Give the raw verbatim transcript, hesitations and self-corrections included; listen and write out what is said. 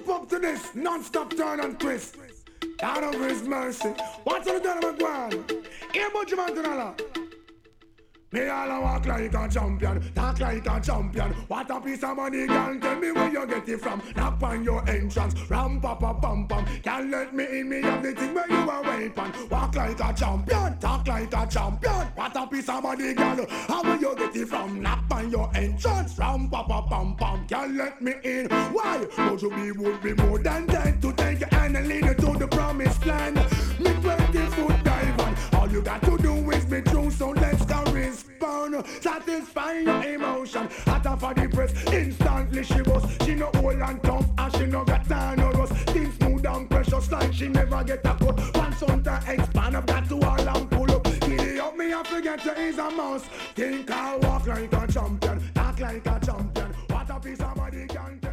Jump up to this, non-stop turn and twist. Out of his mercy. What's on the done of McGuan? Here, Butch Mantanala. Me all a walk like a champion, talk like a champion. What a piece of money, girl, tell me where you get it from. Knock on your entrance, ram pa pa pam pam. Can't let me in, me have the thing where you are waiting. Walk like a champion, talk like a champion. What a piece of money, girl, how will you get it from? Knock on your entrance, ram pa pa pam pam. Can't let me in, why? Would you be, would be more than dead to take your hand and lead you to the promised land. Me twenty foot dive on, all you got to do is be true, so let's go respond. Satisfy your emotion. Hot off of the press, instantly she was. She no old and tough, and she no got time no rust. Things smooth and precious like she never get a cut. Pants on to expand, I've got to all and pull up. Giddy up me, I forget you is a mouse. Think I walk like a champion, talk like a champion. What a piece of body can tell.